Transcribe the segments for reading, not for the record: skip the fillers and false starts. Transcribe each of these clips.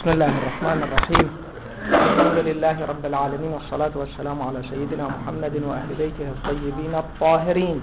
بسم الله الرحمن الرحيم. الحمد لله رب العالمين، والصلاة والسلام على سيدنا محمد وأهل بيته الطيبين الطاهرين.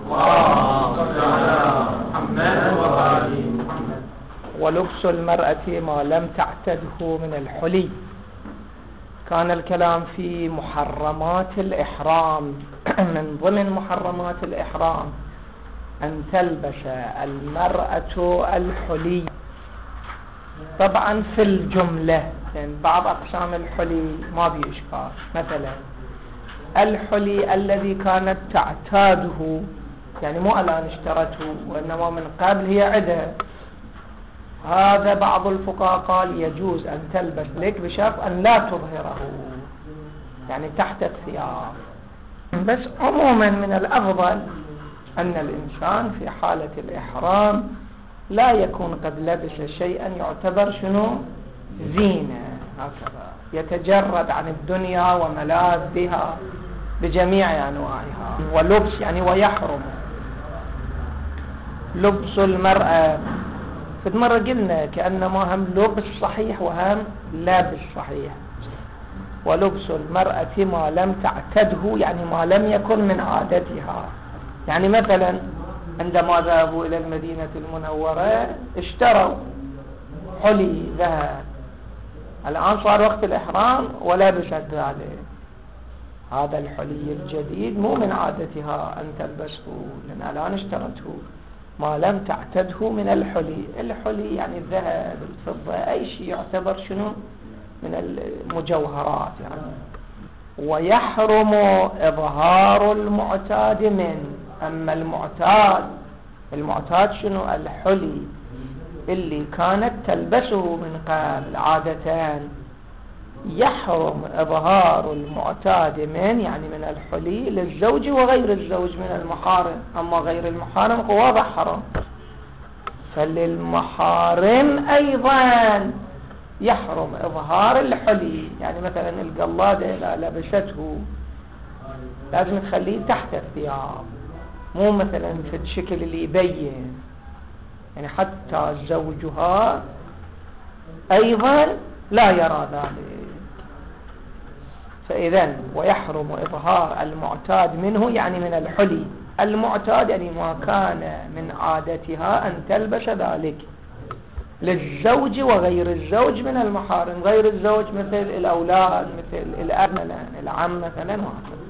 ولبس المرأة ما لم تعتده من الحلي. كان الكلام في محرمات الإحرام. من ضمن محرمات الإحرام أن تلبس المرأة الحلي. طبعا في الجملة، يعني بعض أقسام الحلي ما بيه إشكال. مثلا الحلي الذي كانت تعتاده، يعني مو الآن اشترته وإنما من قبل هي عدة، هذا بعض الفقهاء قال يجوز أن تلبس لك بشرط أن لا تظهره، يعني تحت الثياب. بس عموما من الأفضل أن الإنسان في حالة الإحرام لا يكون قد لبس شيئا يعتبر شنو زينة، هكذا يتجرد عن الدنيا وملاذها بجميع أنواعها. ولبس يعني ويحرم لبس المرأة. في مرة قلنا كأنما هم لبس صحيح وهم لابس صحيح. ولبس المرأة ما لم تعتده، يعني ما لم يكن من عادتها. يعني مثلا عندما ذهبوا إلى المدينة المنورة اشتروا حلي ذهب، الآن صار وقت الإحرام ولبست ذلك. هذا الحلي الجديد مو من عادتها أن تلبسه، لأن الآن اشترته ما لم تعتده من الحلي. الحلي يعني الذهب، الفضة، أي شيء يعتبر شنو من المجوهرات يعني. ويحرم إظهار المعتاد من. أما المعتاد شنو؟ الحلي اللي كانت تلبسه من قبل عادة، يحرم إظهار المعتاد من، يعني من الحلي للزوج وغير الزوج من المحارم. أما غير المحارم واضح حرام. فللمحارم أيضا يحرم إظهار الحلي. يعني مثلا القلادة إذا لبسته لازم تخليه تحت الثياب، مو مثلا في الشكل اللي يبين، يعني حتى زوجها أيضا لا يرى ذلك. فإذن ويحرم إظهار المعتاد منه، يعني من الحلي. المعتاد يعني ما كان من عادتها أن تلبس ذلك للزوج وغير الزوج من المحارم. غير الزوج مثل الأولاد، مثل الأب مثلا، العم مثلا، وهكذا.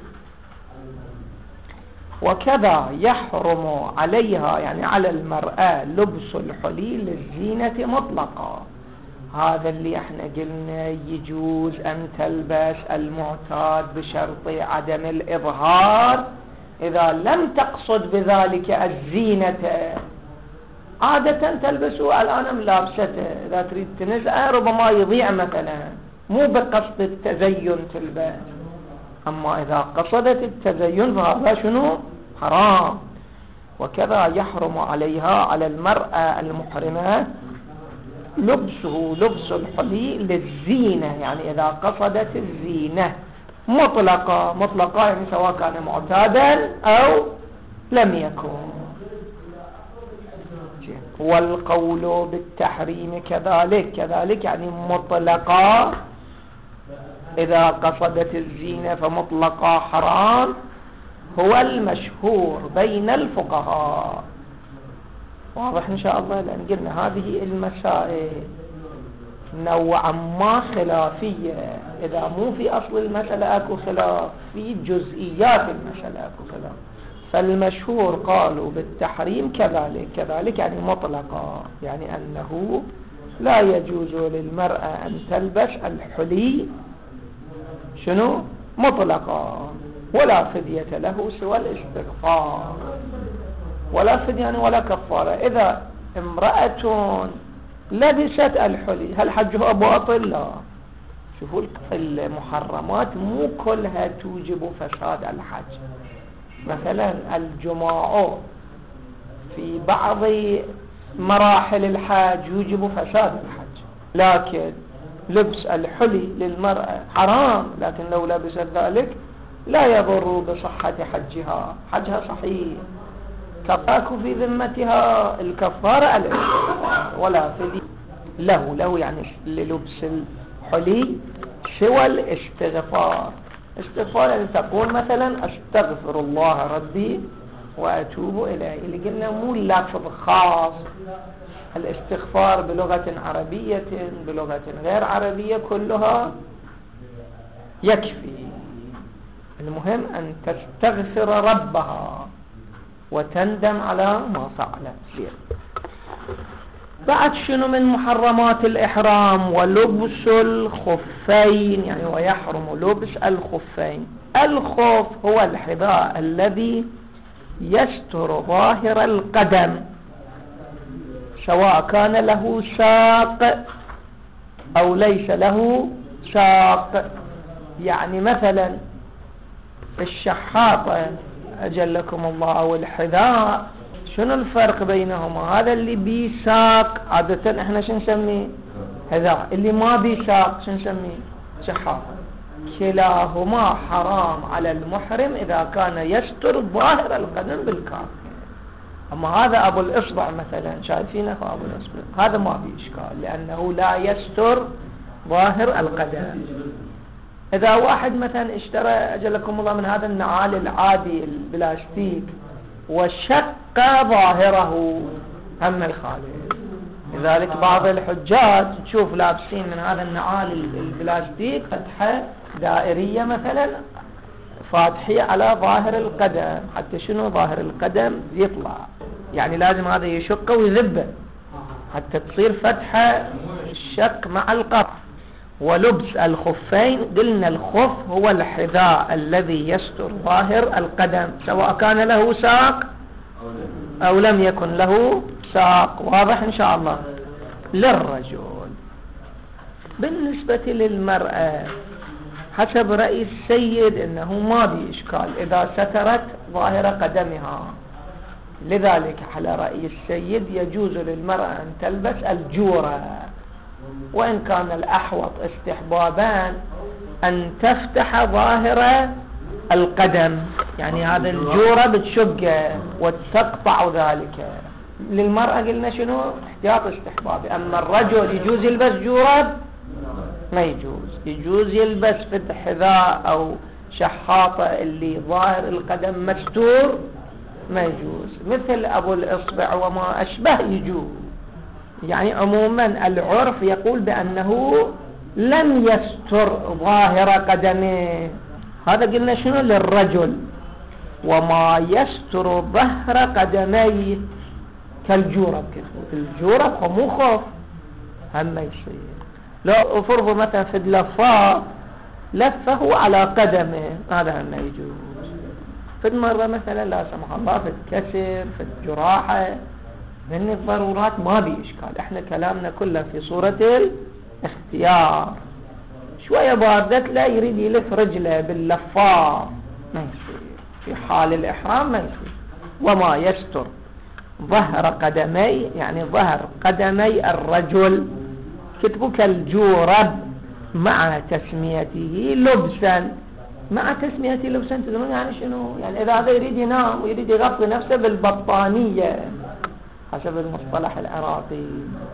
وكذا يحرم عليها، يعني على المرأة، لبس الحلي للزينة مطلقا. هذا اللي احنا قلنا يجوز أن تلبس المعتاد بشرط عدم الإظهار إذا لم تقصد بذلك الزينة. عادة تلبسه، الآن ملابسته، إذا تريد تنزعه ربما يضيع مثلا، مو بقصد التزين تلبس. أما إذا قصدت التزين فهذا شنو؟ حرام. وكذا يحرم عليها، على المرأة المحرمة، لبس الحلي للزينة، يعني إذا قصدت الزينة مطلقة يعني سواء كان معتادا أو لم يكن. والقول بالتحريم كذلك يعني مطلقة. إذا قصدت الزينة فمطلقة حرام، هو المشهور بين الفقهاء. واضح إن شاء الله، لأن قلنا هذه المسائل نوعا ما خلافية. إذا مو في أصل المسألة أكو خلاف، في جزئيات المسألة أكو خلاف. فالمشهور قالوا بالتحريم كذلك يعني مطلقة، يعني أنه لا يجوز للمرأة أن تلبس الحلي شنو مطلقا، ولا فدية له سوى الاستغفار، ولا فدية ولا كفارة. إذا امرأة لبست الحلي هل حجها باطل؟ لا. شوفوا المحرمات مو كلها توجب فساد الحج. مثلا الجماع في بعض مراحل الحج يوجب فساد الحج، لكن لبس الحلي للمرأة حرام. لكن لو لبست ذلك لا يضر بصحة حجها صحيح. كفاك في ذمتها الكفارة الاستغفار ولا فدية. له يعني للبس الحلي سوى الاستغفار. استغفار يعني تقول مثلا استغفر الله ربي واتوب اليه، اللي قلنا مو لفظ خاص. الاستغفار بلغة عربية بلغة غير عربية كلها يكفي. المهم أن تستغفر ربها وتندم على ما فعلت. بعد شنو من محرمات الإحرام؟ ولبس الخفين، يعني ويحرم لبس الخفين. الخف هو الحذاء الذي يستر ظاهر القدم سواء كان له ساق أو ليس له ساق. يعني مثلا الشحاطة أجلكم الله أو الحذاء، شنو الفرق بينهما؟ هذا اللي بيه ساق عادة احنا شو نسميه؟ حذاء. اللي ما بيه ساق شو نسميه؟ شحاطة. كلاهما حرام على المحرم إذا كان يستر ظاهر القدم بالكامل. أما هذا أبو الإصبع مثلا، شايفينه أبو الإصبع، هذا ما فيه إشكال لأنه لا يستر ظاهر القدم. إذا واحد مثلا اشترى أجلكم الله من هذا النعال العادي البلاستيك وشق ظاهره هم الخالد. لذلك بعض الحجاج تشوف لابسين من هذا النعال البلاستيك فتحة دائرية مثلا فاتحية على ظاهر القدم، حتى شنو ظاهر القدم يطلع، يعني لازم هذا يشقه ويذبه حتى تصير فتحة الشق مع القطع. ولبس الخفين، قلنا الخف هو الحذاء الذي يستر ظاهر القدم سواء كان له ساق أو لم يكن له ساق. واضح إن شاء الله؟ للرجل. بالنسبة للمرأة حسب رأي السيد إنه ما بإشكال إذا سترت ظاهر قدمها. لذلك على رأي السيد يجوز للمرأة أن تلبس الجورة، وإن كان الأحوط استحبابا أن تفتح ظاهر القدم، يعني هذا الجورة بتشقه وتقطع ذلك. للمرأة قلنا شنو؟ احتياط استحبابي. أما الرجل يجوز يلبس جورة؟ ما يجوز. يجوز يلبس فتح حذاء أو شحاطة اللي ظاهر القدم مستور ما يجوز. مثل أبو الإصبع وما أشبه يجوز. يعني عموما العرف يقول بأنه لم يستر ظاهر قدمه. هذا قلنا شنو؟ للرجل. وما يستر ظهر قدميه كالجورب. الجورب مو خوف هم ما يصير. لو فرضوا مثلا في اللفاف لفه على قدمه هذا هم ما يجوز. في مرة مثلا لا سمح الله في الكسر في الجراحة من الضرورات ما بي إشكال. احنا كلامنا كله في صورة الاختيار. شوية باردت لا يريد يلف رجله باللفاف ما يصير. في حال الإحرام ما يصير. وما يستر ظهر قدمي، يعني ظهر قدمي الرجل كتبوا كالجورب مع تسميته لبسا. مع تسميته لبسا تدرون يعني شنو؟ يعني إذا هذا يريد ينام ويريد يغطي نفسه بالبطانية حسب المصطلح العراقي.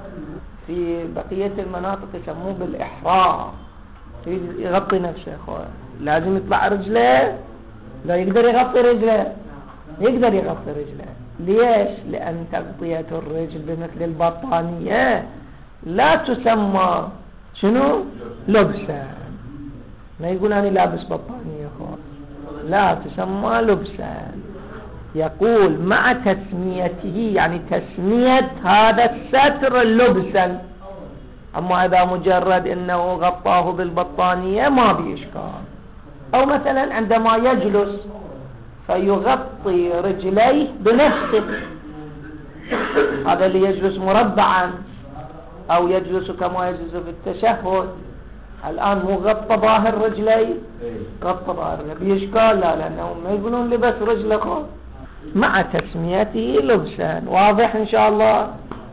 في بقية المناطق يسموه بالإحرام. يريد يغطي نفسه لازم يطلع رجله، لا يقدر يغطي رجله. يقدر يغطي رجله. ليش؟ لأن تغطية الرجل بمثل البطانية لا تسمى شنو؟ لبسا. ما يقول أنا لابس بطانية لا تسمى لبسا. يقول مع تسميته، يعني تسمية هذا الستر لبسا. أما إذا مجرد إنه غطاه بالبطانية ما بإشكال. أو مثلا عندما يجلس فيغطي رجليه بنفسه، هذا اللي يجلس مربعا أو يجلس كما يجلس في التشهد. الآن مو غطى ظاهر رجليه، غطى ظاهر بإشكال لا، لأنهم ما يقولون لبس رجله مع تسميته لبسا. واضح إن شاء الله؟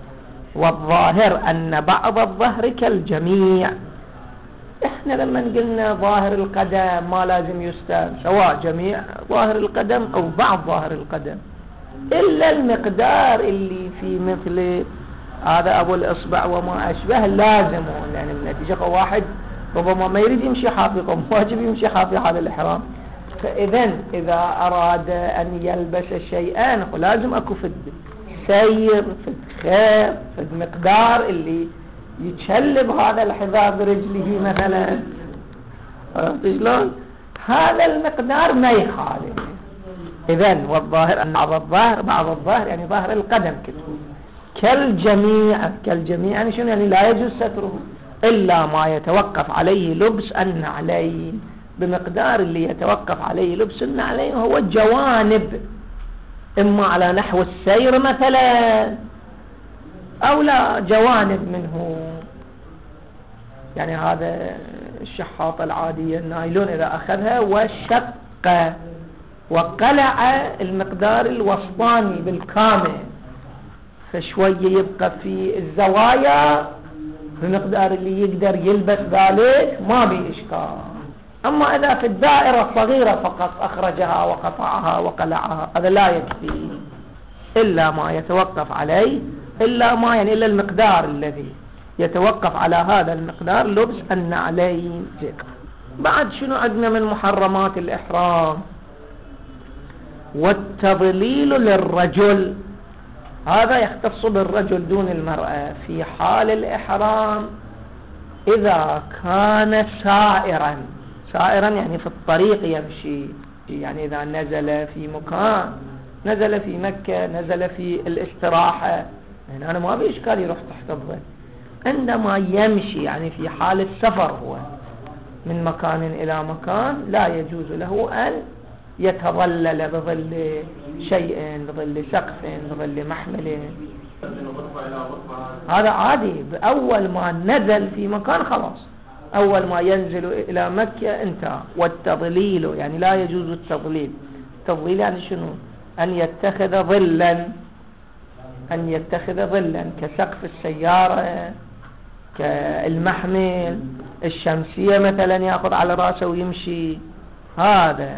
والظاهر أن بعض الظهر كالجميع. إحنا لما قلنا ظاهر القدم ما لازم يستر، سواء جميع ظاهر القدم أو بعض ظاهر القدم، إلا المقدار اللي في مثل هذا أبو الإصبع وما أشبه لازمون، يعني النتيجة واحد ربما ما يريد يمشي حافي، واجب يمشي حافي حال الإحرام. فإذا إذا أراد أن يلبس شيئا لازم أكو في السير في الخير في المقدار اللي يتشلب هذا الحذاء برجله مثلا، شلون هذا المقدار ما يخالف. إذن والظاهر أن بعض الظاهر يعني ظاهر القدم كالجميع يعني شنو؟ يعني لا يجوز ستره إلا ما يتوقف عليه لبس النعلين، بمقدار اللي يتوقف عليه لبس النعلين هو جوانب، إما على نحو السير مثلا أو لا جوانب منه. يعني هذا الشحاطة العادية النايلون إذا أخذها وشق وقلع المقدار الوسطاني بالكامل، فشوية يبقى في الزوايا بمقدار اللي يقدر يلبس ذلك ما بإشكال. أما إذا في الدائرة الصغيرة فقط أخرجها وقطعها وقلعها هذا لا يكفي، إلا ما يتوقف عليه، إلا المقدار الذي يتوقف على هذا المقدار لبس النعلين. بعد شنو عندنا من محرمات الإحرام؟ والتضليل للرجل، هذا يختص بالرجل دون المرأة في حال الإحرام إذا كان سائرا يعني في الطريق يمشي، يعني إذا نزل في مكان، نزل في مكة، نزل في الاستراحة، يعني أنا ما بإشكال يروح تحت الظل. عندما يمشي يعني في حال السفر هو من مكان إلى مكان لا يجوز له أن يتظلل بظل شيء، بظل سقف، بظل محمل. هذا عادي، أول ما نزل في مكان خلاص، أول ما ينزل إلى مكة انتهى. والتضليل يعني لا يجوز التضليل. التضليل يعني شنو؟ أن يتخذ ظلا كسقف السيارة، كالمحمل، الشمسية مثلا يأخذ على رأسه ويمشي. هذا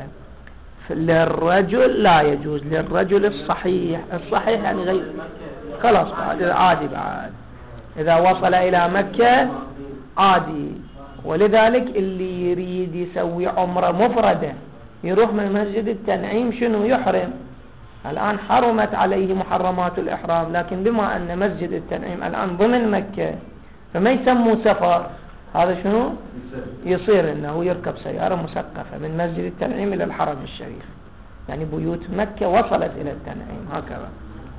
للرجل لا يجوز، للرجل الصحيح يعني غير خلاص عادي. بعد إذا وصل إلى مكة عادي. ولذلك اللي يريد يسوي عمرة مفردة يروح من مسجد التنعيم شنو؟ يحرم. الآن حرمت عليه محرمات الإحرام، لكن بما أن مسجد التنعيم الآن ضمن مكة فما يسموه سفر، هذا شنو؟ يصير أنه يركب سيارة مسقفة من مسجد التنعيم إلى الحرم الشريف، يعني بيوت مكة وصلت إلى التنعيم هكذا.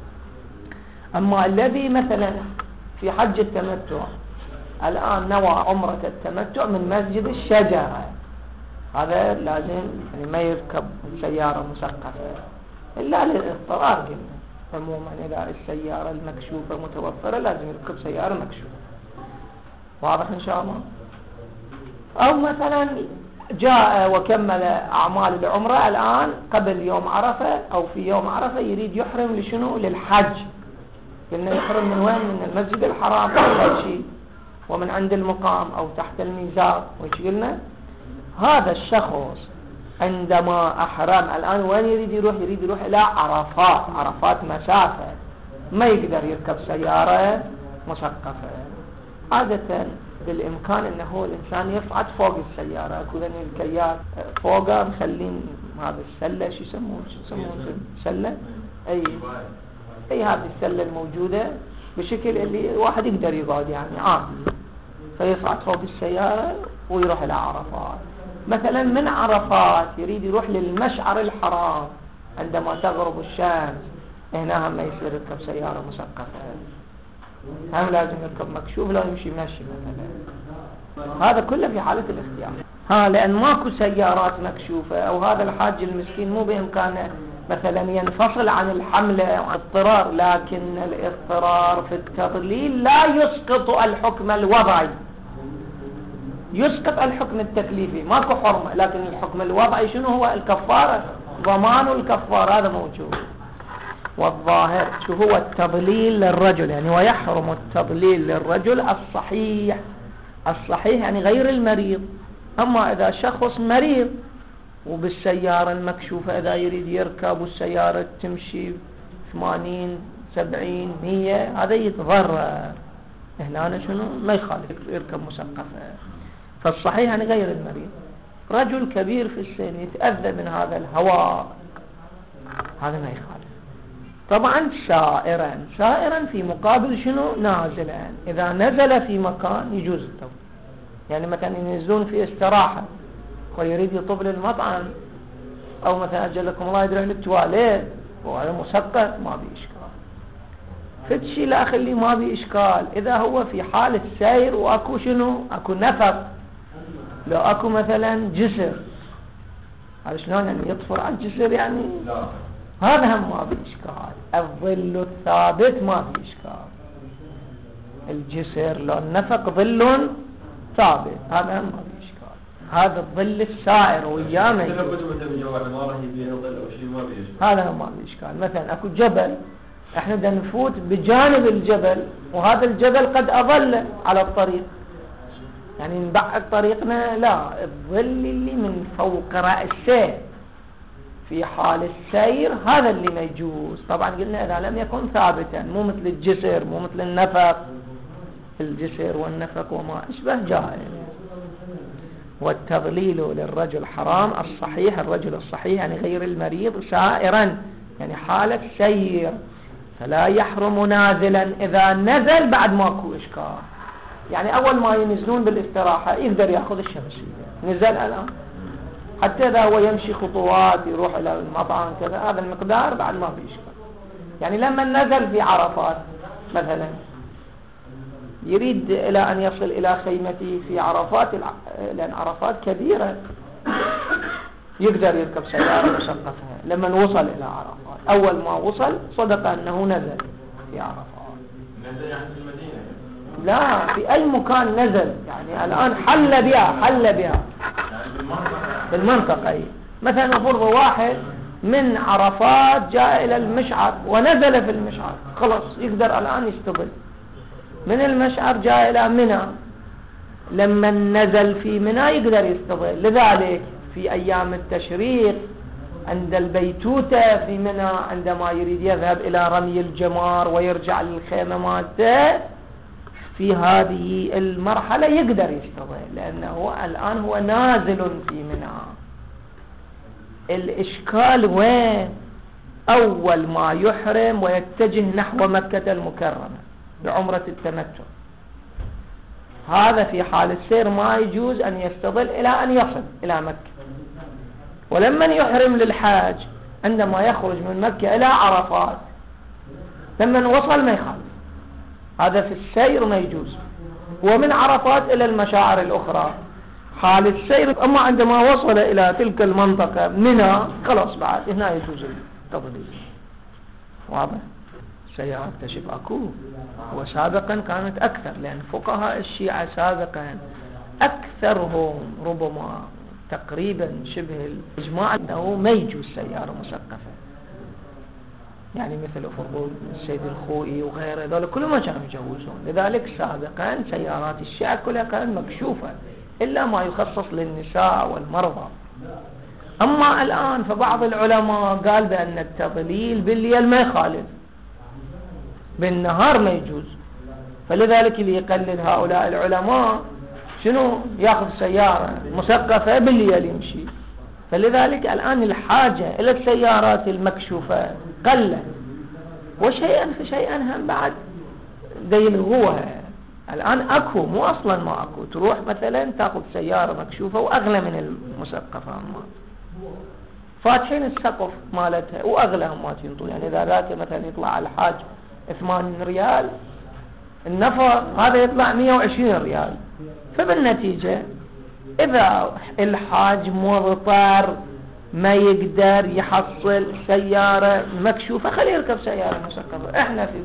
أما الذي مثلا في حج التمتع الآن نوى عمرة التمتع من مسجد الشجرة، هذا لازم يعني ما يركب سيارة مسقفة إلا للاضطرار. قلنا عموما إذا السيارة المكشوفة متوفرة لازم يركب سيارة مكشوفة. واضح إن شاء الله؟ أو مثلا جاء وكمل أعمال العمرة الآن قبل يوم عرفة أو في يوم عرفة يريد يحرم لشنو؟ للحج. قلنا يحرم من وين؟ من المسجد الحرام أول شيء، ومن عند المقام أو تحت الميزاب. وش قلنا؟ هذا الشخص عندما أحرم الآن وين يريد يروح؟ يريد يروح إلى عرفات مسافة، ما يقدر يركب سيارة مسقفة. عادة بالإمكان أنه الإنسان يصعد فوق السيارة، أكو ذني الكيات فوقها مخلين هذا السلة، شو يسمون سلة، أي هذه السلة الموجودة بشكل اللي واحد يقدر يقعد يعني عادي، فيصعد فوق السيارة ويروح إلى عرفات. مثلا من عرفات يريد يروح للمشعر الحرام عندما تغرب الشمس، هنا هم يصير يركب سيارة مسقفة، هم لازم يركب مكشوف، لا يمشي ماشي مثلا. هذا كله في حالة الاختيار، لأن ماكو سيارات مكشوفة، أو هذا الحاج المسكين مو بإمكانه مثلا ينفصل عن الحملة اضطرار. لكن الاضطرار في التضليل لا يسقط الحكم الوضعي، يسقط الحكم التكليفي، ماكو حرمة، لكن الحكم الوضعي شنو هو؟ الكفارة، ضمان الكفارة، هذا موجود. والظاهر شو هو التضليل للرجل، يعني ويحرم التضليل للرجل الصحيح يعني غير المريض. أما إذا شخص مريض وبالسيارة المكشوفة إذا يريد يركب والسيارة تمشي 80 70 100 هذا يتضرر. هنا أنا شنو ما يخالف يركب مسقفة. فالصحيح أنا غير المريض. رجل كبير في السن يتأذى من هذا الهواء، هذا ما يخالف. طبعا سائرا في مقابل شنو نازلا. إذا نزل في مكان يجوز التوضيح. يعني مثلا ينزلون في استراحة ويريد يطب للمطعم، أو مثلا أجلكم الله يدري للتواليت وهذا مسقف ما بي إشكال. فتشي لا خلي ما بي إشكال إذا هو في حالة سير وأكو شنو أكو نفق، لو أكو مثلا جسر، هذا شلون يعني يطفر على الجسر يعني هذا هم ما بي إشكال. الظل الثابت ما بي إشكال. الجسر لو النفق ظل ثابت هذا هم ما بي إشكال. هذا الظل السائر ويامه هذا هم ما بي إشكال. مثلا أكو جبل احنا بدنا نفوت بجانب الجبل وهذا الجبل قد أظل على الطريق، يعني نبعد طريقنا، لا الظل اللي من فوق رأسه في حال السير هذا اللي ما يجوز. طبعا قلنا إذا لم يكن ثابتا، مو مثل الجسر مو مثل النفق. الجسر والنفق وما أشبه جائز. والتضليل للرجل حرام. الصحيح الرجل الصحيح يعني غير المريض سائرا يعني حالة سير، فلا يحرم نازلا. إذا نزل بعد ماكو إشكال، يعني أول ما ينزلون بالاستراحة يقدر يأخذ الشمسية، نزل الآن حتى إذا هو يمشي خطوات يروح إلى المطعم كذا هذا المقدار بعد ما في إشكال. يعني لما نزل في عرفات مثلا يريد إلى أن يصل إلى خيمته في عرفات، لأن عرفات كبيرة يقدر يركب سيارة مسقفة. لما وصل إلى عرفات أول ما وصل صدق أنه نزل في عرفات. نزل يعني في المدينة؟ لا في أي مكان نزل، يعني الآن حل بها يعني بالمنطقة. مثلا فرض واحد من عرفات جاء إلى المشعر ونزل في المشعر، خلاص يقدر الآن يستقبل. من المشعر جاء إلى منى، لما نزل في منى يقدر يستقبل. لذلك في أيام التشريق عند البيتوتة في منى عندما يريد يذهب إلى رمي الجمار ويرجع للخيمة مالته، في هذه المرحلة يقدر يستقبل لأنه الآن هو نازل في منى. الإشكال وين؟ أول ما يحرم ويتجه نحو مكة المكرمة بعمرة التمتع، هذا في حال السير ما يجوز أن يستظل إلى أن يصل إلى مكة. ولما يحرم للحاج عندما يخرج من مكة إلى عرفات لما وصل ما يخالف، هذا في السير ما يجوز. ومن عرفات إلى المشاعر الأخرى حال السير. أما عندما وصل إلى تلك المنطقة منى خلاص بعد هنا يجوز التضليل. واضح؟ سيارات تشف أكو، وسابقا كانت أكثر، لأن فقهاء الشيعة سابقا أكثرهم ربما تقريبا شبه الإجماع أنه ما يجوز سيارة مسقفة. يعني مثل فرض السيد الخوئي وغيره هذول كلهم ما كانوا يجوزون. لذلك سابقا سيارات الشيعة كلها كانت مكشوفة إلا ما يخصص للنساء والمرضى. أما الآن فبعض العلماء قال بأن التضليل بالليل ما يخالف، بالنهار ما يجوز. فلذلك اللي يقلد هؤلاء العلماء شنو؟ ياخذ سيارة مسقفة بالليل يمشي. فلذلك الآن الحاجة إلى السيارات المكشوفة قلت، وشيئا فشيئا هم بعد يلغوها. الآن أكو، مو أصلا ما أكو. تروح مثلا تأخذ سيارة مكشوفة وأغلى من المسقفة، فاتحين السقف مالتها وأغلى ما تنطوا. يعني إذا ذاك مثلا يطلع الحاج 80 ريال النفر، هذا يطلع 120 ريال. فبالنتيجة إذا الحاج مضطر ما يقدر يحصل سيارة مكشوفة خليه يركب سيارة مسقفة. احنا في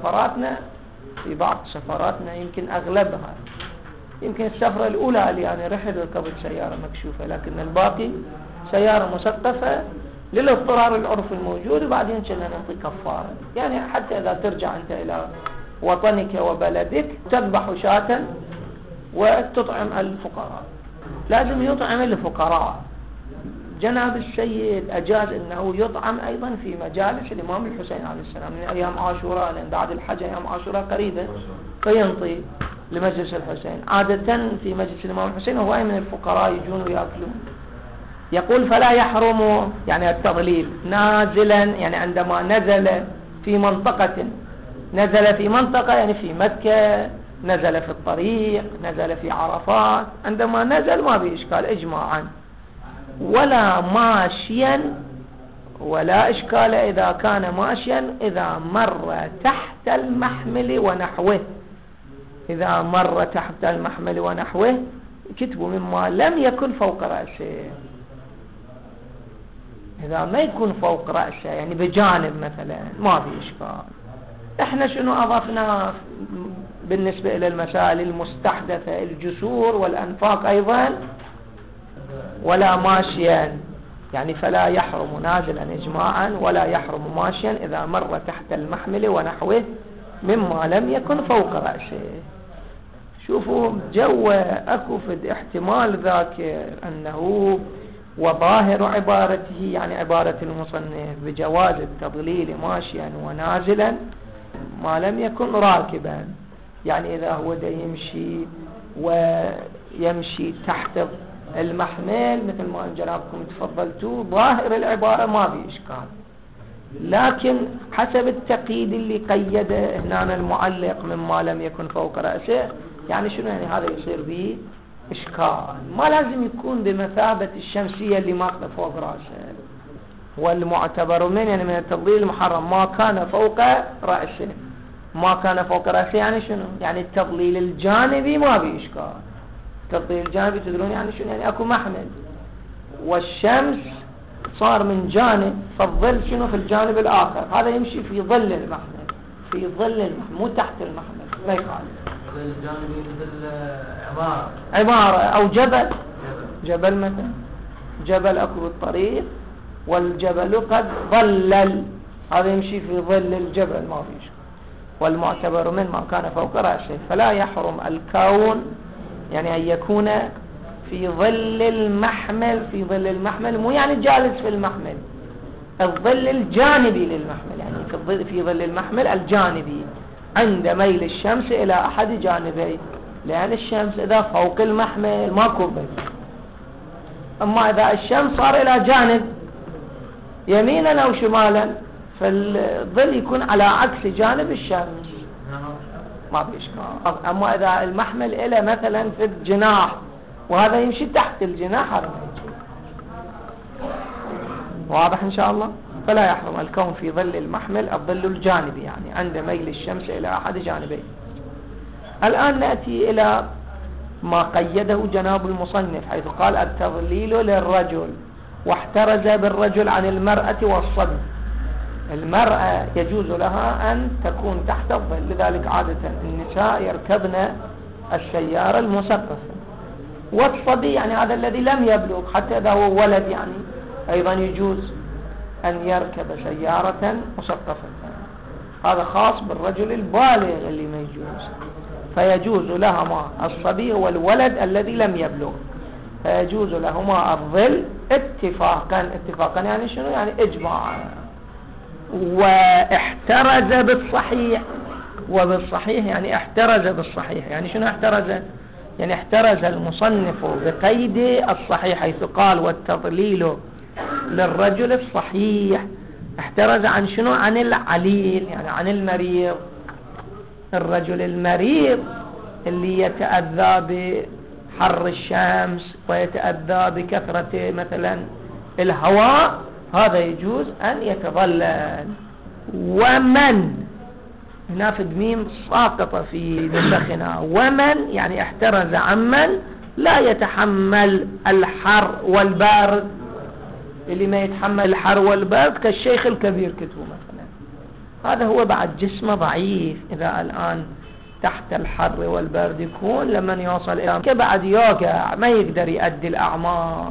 بعض سفراتنا يمكن أغلبها، يمكن السفرة الأولى اللي يعني رحل ركبت سيارة مكشوفة، لكن الباقي سيارة مسقفة للاضطرار العرف الموجود. وبعدين كنا نعطي كفارة، يعني حتى إذا ترجع أنت إلى وطنك وبلدك تذبح شاة وتطعم الفقراء. لازم يطعم الفقراء، جناب السيد أجاز أنه يطعم أيضا في مجالس الإمام الحسين عليه السلام من أيام عاشوراء، لأن بعد الحج أيام عاشوراء قريبة، فينطي لمجلس الحسين. عادة في مجلس الإمام الحسين هو من الفقراء يجون ويأكلون. يقول فلا يحرم يعني التضليل نازلا، يعني عندما نزل في منطقة، نزل في منطقة يعني في مكة، نزل في الطريق، نزل في عرفات، عندما نزل ما بإشكال إجماعا. ولا ماشيا، ولا إشكال إذا كان ماشيا إذا مر تحت المحمل ونحوه. إذا مر تحت المحمل ونحوه كتبوا مما لم يكن فوق رأسه. إذا ما يكون فوق رأسه يعني بجانب مثلا ما في إشكال. احنا شنو أضفنا بالنسبة إلى المسائل المستحدثة؟ الجسور والأنفاق أيضا. ولا ماشيا يعني فلا يحرم نازلا إجماعا، ولا يحرم ماشيا إذا مر تحت المحمل ونحوه مما لم يكن فوق رأسه. شوفوا جو أكو في احتمال ذاك أنه وظاهر عبارته يعني عبارة المصنف بجواز التضليل ماشيا ونازلا ما لم يكن راكبا، يعني إذا هو دا يمشي ويمشي تحت المحمل مثل ما جنابكم تفضلتوا، ظاهر العبارة ما في إشكال. لكن حسب التقييد اللي قيده هنا المعلق مما لم يكن فوق رأسه، يعني شنو يعني هذا يصير به إشكال. ما لازم يكون بمثابة الشمسية اللي ماخذة فوق رأسه. والمعتبر من يعني من التضليل المحرم ما كان فوق رأسه. ما كان فوق رأسه يعني شنو؟ يعني التضليل الجانبي ما به إشكال. التضليل الجانبي تدرون يعني شنو؟ يعني أكو محمل والشمس صار من جانب، فالظل شنو في الجانب الآخر، هذا يمشي في ظل المحمل، في ظل المحمل مو تحت المحمل، ما يخالف. الجانبي مثل عمارة أو جبل مثلا، جبل أكو بالطريق والجبل قد ظلل، هذا يمشي في ظل الجبل ما فيش. والمعتبر من ما كان فوق رأسه. فلا يحرم الكون يعني أن يكون في ظل المحمل. في ظل المحمل مو يعني جالس في المحمل، الظل الجانبي للمحمل، يعني في ظل المحمل الجانبي عند ميل الشمس إلى أحد جانبيه، لأن الشمس إذا فوق المحمل ماكو ظل. أما إذا الشمس صار إلى جانب يمينا أو شمالا فالظل يكون على عكس جانب الشمس ما بإشكال. أما إذا المحمل إلى مثلا في الجناح وهذا يمشي تحت الجناح هذا ما يجي. واضح إن شاء الله؟ فلا يحرم الكون في ظل المحمل الظل الجانبي، يعني عند ميل الشمس إلى أحد جانبيه. الآن نأتي إلى ما قيده جناب المصنف حيث قال التظليل للرجل، واحترز بالرجل عن المرأة والصبي. المرأة يجوز لها أن تكون تحت الظل، لذلك عادة النساء يركبن السيارة المسقفة. والصبي يعني هذا الذي لم يبلغ، حتى إذا هو ولد يعني أيضا يجوز أن يركب سيارة مسقفة. هذا خاص بالرجل البالغ اللي ما يجوز. فيجوز لهما الصبي والولد الذي لم يبلغ، فيجوز لهما الظل اتفاقا. اتفاقا يعني شنو؟ يعني إجماعا. واحترز بالصحيح، وبالصحيح يعني احترز بالصحيح. يعني شنو احترز؟ يعني احترز المصنف بقيد الصحيح حيث قال والتضليل للرجل الصحيح. احترز عن شنو؟ عن العليل، يعني عن المريض. الرجل المريض اللي يتأذى بحر الشمس ويتأذى بكثرة مثلا الهواء، هذا يجوز أن يتظلل. ومن هنا في دميم ساقطة في نسخنا، ومن يعني احترز عمن لا يتحمل الحر والبرد. اللي ما يتحمل الحر والبرد كالشيخ الكبير كتبه مثلا، هذا هو بعد جسمه ضعيف. إذا الآن تحت الحر والبرد يكون لما يوصل إلى بعد يوقع ما يقدر يؤدي الأعمال،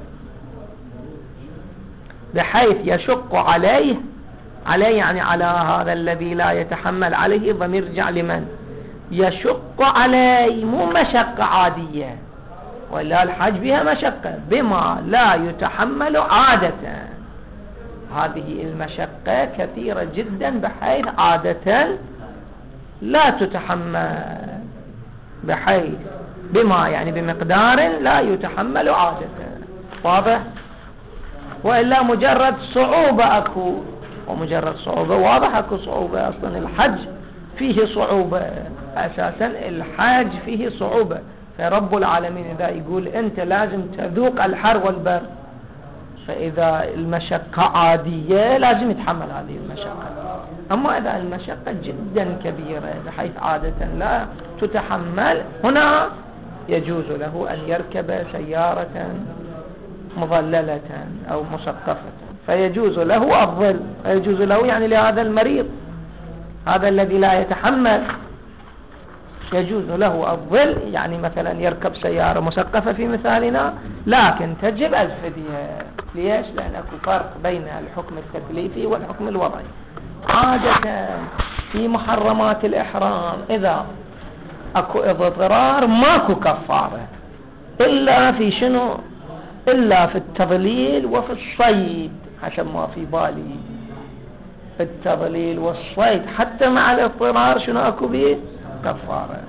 بحيث يشق عليه يعني على هذا الذي لا يتحمل عليه. ضمير يرجع لمن؟ يشق عليه، مو مشقة عادية. وإلا الحج بها مشقة بما لا يتحمل عادة. هذه المشقة كثيرة جدا بحيث عادة لا تتحمل، بحيث بما يعني بمقدار لا يتحمل عادة. واضح؟ وإلا مجرد صعوبة أكو، ومجرد صعوبة واضح أكو صعوبة. أصلا الحج فيه صعوبة، أساسا الحج فيه صعوبة. فرب العالمين إذا يقول أنت لازم تذوق الحر والبر، فإذا المشقة عادية لازم يتحمل هذه المشقة. أما إذا المشقة جدا كبيرة بحيث عادة لا تتحمل، هنا يجوز له أن يركب سيارة مظللة أو مسقفة، فيجوز له الظل، فيجوز له يعني لهذا المريض هذا الذي لا يتحمل يجوز له الظل، يعني مثلا يركب سيارة مسقفة في مثالنا، لكن تجب الفدية. ليش؟ لأن أكو فرق بين الحكم التكليفي والحكم الوضعي. عادة في محرمات الإحرام إذا أكو اضطرار ماكو كفارة، إلا في شنو؟ إلا في التضليل وفي الصيد، حسب ما في بالي. في التضليل والصيد حتى مع الاضطرار شنو أكو به؟ كفارة.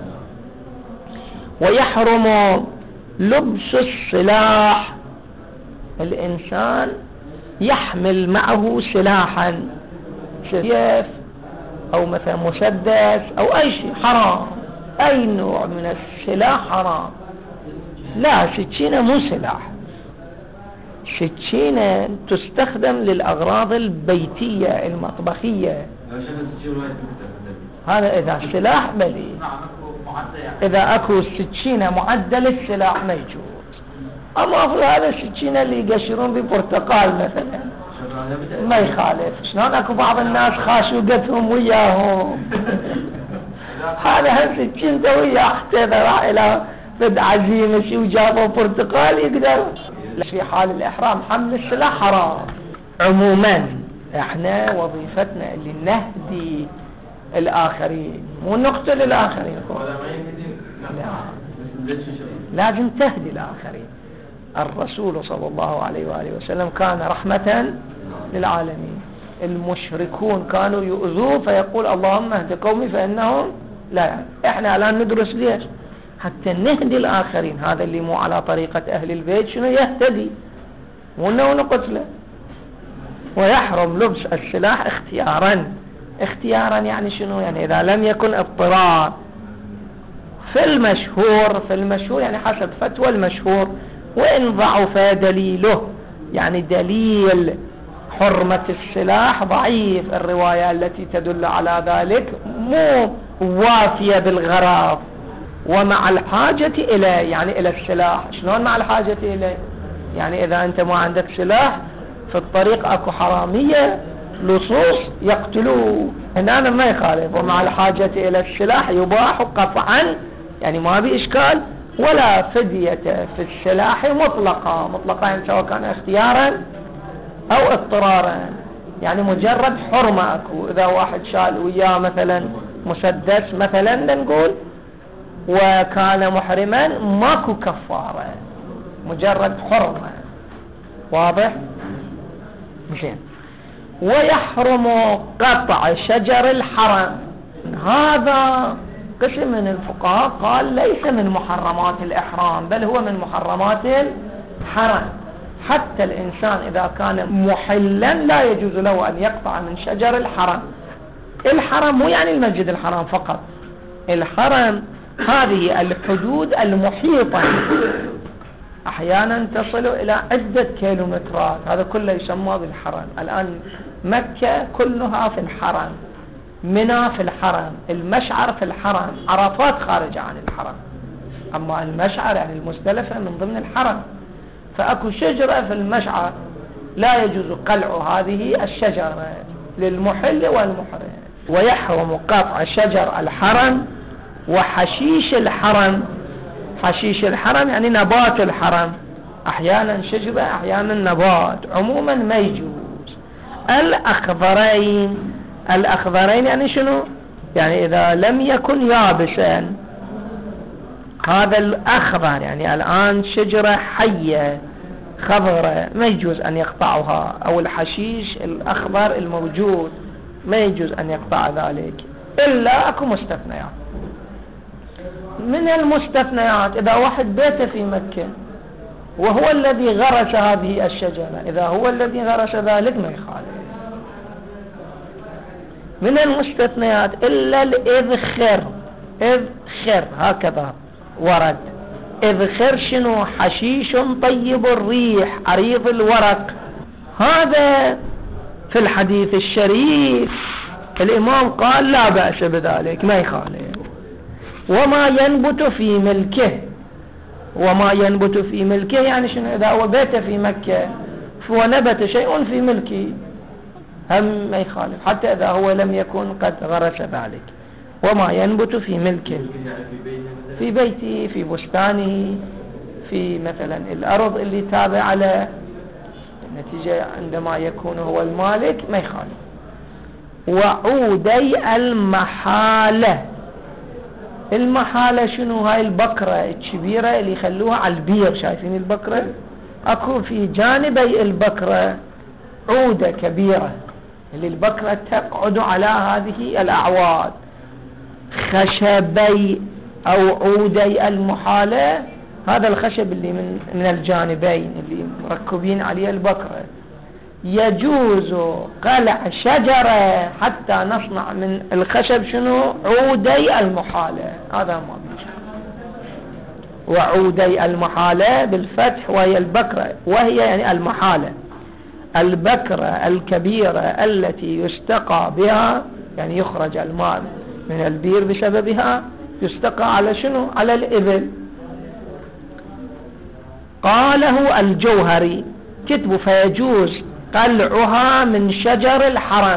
ويحرم لبس السلاح، الإنسان يحمل معه سلاحا، سيف أو مثلا مسدس أو أي شيء حرام، أي نوع من السلاح حرام. لا، سكينة مو سلاح، سكينة تستخدم للأغراض البيتية المطبخية. هذا إذا سلاح بلي، إذا أكو سكينة معدل السلاح ما يجوز. أما أفضل هذا السكينة اللي يقشرون ببرتقال مثلا ما يخالف. شلون أكو بعض الناس خاشوقتهم وياهم هذا هالسكينة وياه حتى إذا راح إلى فد عزيمة شي وجابوا برتقال يقدر. في حال الإحرام حمل السلاح حرام. عموما احنا وظيفتنا اللي نهدي الآخرين مو نقتل الآخرين. لازم تهدي الآخرين. الرسول صلى الله عليه وآله وسلم كان رحمة للعالمين. المشركون كانوا يؤذوه فيقول اللهم اهد قومي فإنهم لا يعني. احنا الآن ندرس ليش؟ حتى نهدي الآخرين. هذا اللي مو على طريقة أهل البيت شنو يهتدي، وإنه نقتله. ويحرم لبس السلاح اختيارا. اختيارا يعني شنو؟ يعني إذا لم يكن اضطرار. في المشهور يعني حسب فتوى المشهور، وإن ضعف دليله، يعني دليل حرمة السلاح ضعيف، الرواية التي تدل على ذلك مو وافية بالغرض. ومع الحاجة إليه، يعني إلى السلاح. شلون مع الحاجة إليه؟ يعني إذا أنت ما عندك سلاح في الطريق أكو حرامية لصوص يقتلوه، هنا ما يخالف. ومع الحاجة إلى السلاح يباح قطعا، يعني ما بإشكال. ولا فدية في السلاح مطلقا يعني سواء كان اختيارا أو اضطرارا. يعني مجرد حرمة أكو. إذا واحد شال وياه مثلا مسدس مثلا نقول وكان محرما ماكو كفارة، مجرد حرمة. واضح؟ مشين. ويحرم قطع شجر الحرم. هذا قسم من الفقهاء قال ليس من محرمات الإحرام، بل هو من محرمات الحرم. حتى الإنسان إذا كان محلا لا يجوز له أن يقطع من شجر الحرم. الحرم مو يعني المسجد الحرام فقط، الحرم هذه الحدود المحيطة أحيانا تصل إلى عدة كيلومترات، هذا كله يسمى بالحرم. الآن مكة كلها في الحرم، منى في الحرم، المشعر في الحرم، عرفات خارج عن الحرم. أما المشعر يعني المزدلفة من ضمن الحرم. فأكو شجرة في المشعر لا يجوز قلع هذه الشجرة للمحل والمحرم. ويحرم قطع شجر الحرم وحشيش الحرم. حشيش الحرم يعني نبات الحرم، أحيانا شجرة أحيانا نبات، عموما ما يجوز. الأخضرين يعني شنو؟ يعني إذا لم يكن يابسا هذا الأخضر يعني الآن شجرة حية خضرة ما يجوز أن يقطعها، أو الحشيش الأخضر الموجود ما يجوز أن يقطع ذلك، إلا أكو مستثنيات. من المستثنيات إذا واحد بيت في مكة وهو الذي غرس هذه الشجرة، إذا هو الذي غرس ذلك ما يخالف. من المستثنيات إلا الإذخر، إذخر هكذا ورد. إذخر شنو؟ حشيش طيب الريح عريض الورق. هذا في الحديث الشريف الإمام قال لا بأس بذلك ما يخالف. وما ينبت في ملكه، وما ينبت في ملكه يعني شنو؟ إذا هو بيت في مكة ونبت شيء في ملكه هم ما يخالف، حتى إذا هو لم يكن قد غرس ذلك. وما ينبت في ملكه، في بيته، في بستانه، في مثلا الأرض اللي تابع له، النتيجة عندما يكون هو المالك ما يخالف. وعودي المحالة، المحالة شنو؟ هاي البكرة الكبيرة اللي يخلوها على البير، شايفين البكرة؟ اكو في جانبي البكرة عودة كبيرة اللي البكرة تقعد على هذه الأعواد. خشبي أو عودي المحالة هذا الخشب اللي من الجانبين اللي مركبين عليه البكرة، يجوز قلع شجرة حتى نصنع من الخشب شنو؟ عودي المحالة. هذا ما بيجي. وعودي المحالة بالفتح وهي البكرة، وهي يعني المحالة البكرة الكبيرة التي يستقى بها، يعني يخرج الماء من البير بسببها، يستقى على شنو؟ على الإبل. قاله الجوهري كتب فيجوز قلعها من شجر الحرم.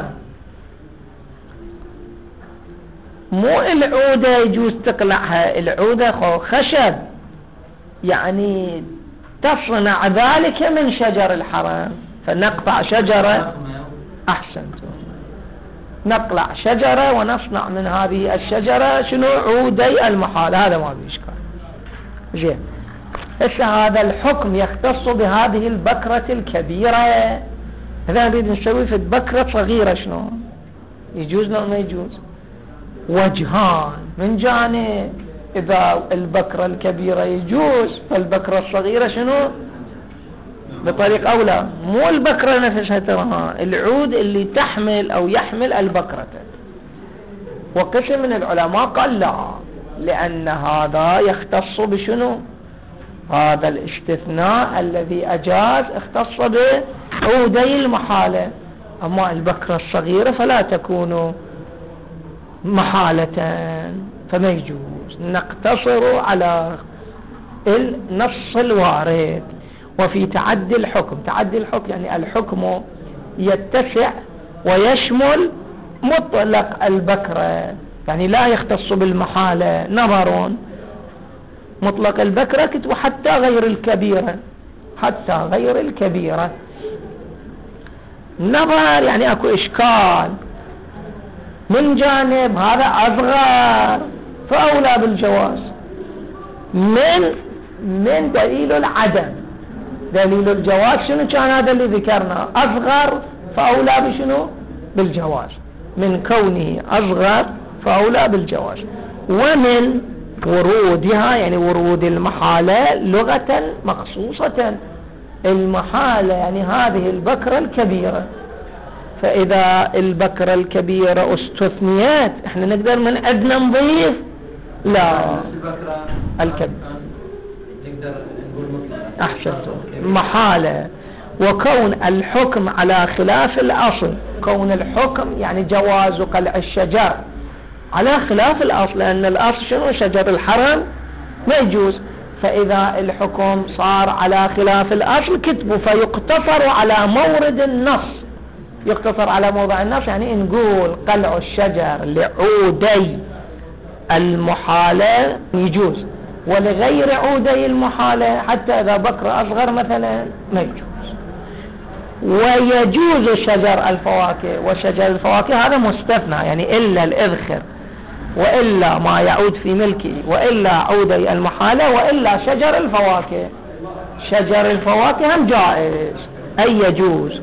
مو العودة يجوز تقلعها، العودة خشب يعني تصنع ذلك من شجر الحرم، فنقطع شجرة أحسنت، نقلع شجرة ونصنع من هذه الشجرة شنو؟ عودي المحال. هذا ما بيشكال. زين، هذا الحكم يختص بهذه البكرة الكبيرة. إذا نريد نسوي في البكرة صغيرة شنو يجوز لو ما يجوز؟ وجهان، من جانب إذا البكرة الكبيرة يجوز، فالبكرة الصغيرة شنو؟ بطريق أولى. مو البكرة نفسها ترى، العود اللي تحمل أو يحمل البكرة. وقسم من العلماء قال لا، لأن هذا يختص بشنو؟ هذا الاستثناء الذي أجاز اختص بعودي المحالة، أما البكرة الصغيرة فلا تكون محالة فما يجوز. نقتصر على النص الوارد. وفي تعدي الحكم، تعدي الحكم يعني الحكم يتسع ويشمل مطلق البكرة، يعني لا يختص بالمحالة. نظر مطلق البكرة كتب حتى غير الكبيرة، حتى غير الكبيرة. نظر يعني اكو اشكال من جانب هذا اصغر فاولى بالجواز، من دليل العدم. دليل الجواز شنو كان؟ هذا اللي ذكرنا، اصغر فاولى بشنو؟ بالجواز، من كونه اصغر فاولى بالجواز. ومن ورودها يعني ورود المحالة لغة مخصوصة، المحالة يعني هذه البكرة الكبيرة. فإذا البكرة الكبيرة استثنيت احنا نقدر من عندنا نضيف لا الكبيرة أحسنتم محالة. وكون الحكم على خلاف الأصل، كون الحكم يعني جواز قلع الشجر على خلاف الأصل، لأن الأصل شنو؟ شجر الحرم ما يجوز. فإذا الحكم صار على خلاف الأصل كتبه فيقتصر على مورد النص، يقتصر على موضع النص. يعني نقول قلع الشجر لعودي المحالة يجوز، ولغير عودي المحالة حتى إذا بكرة أصغر مثلا ما يجوز. ويجوز شجر الفواكه، وشجر الفواكه هذا مستثنى يعني إلا الإذخر وإلا ما يعود في ملكه، وإلا عودي المحالة، وإلا شجر الفواكه. شجر الفواكه هم جائز، أي يجوز،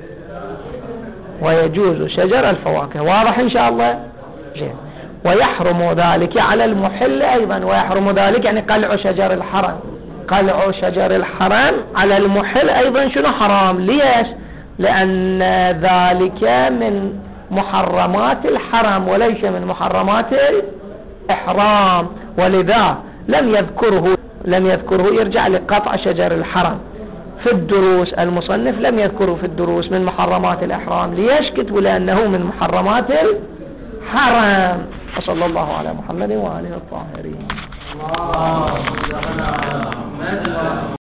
ويجوز شجر الفواكه. واضح إن شاء الله؟ جيد. ويحرم ذلك على المحل أيضا، ويحرم ذلك يعني قلع شجر الحرم. قلع شجر الحرم على المحل أيضا شنو حرام؟ ليش؟ لأن ذلك من محرمات الحرم وليس من محرمات الإحرام، ولذا لم يذكره يرجع لقطع شجر الحرم في الدروس. المصنف لم يذكره في الدروس من محرمات الإحرام. ليشكت؟ لأنه من محرمات الحرم. وصلى الله على محمد وآله الطاهرين.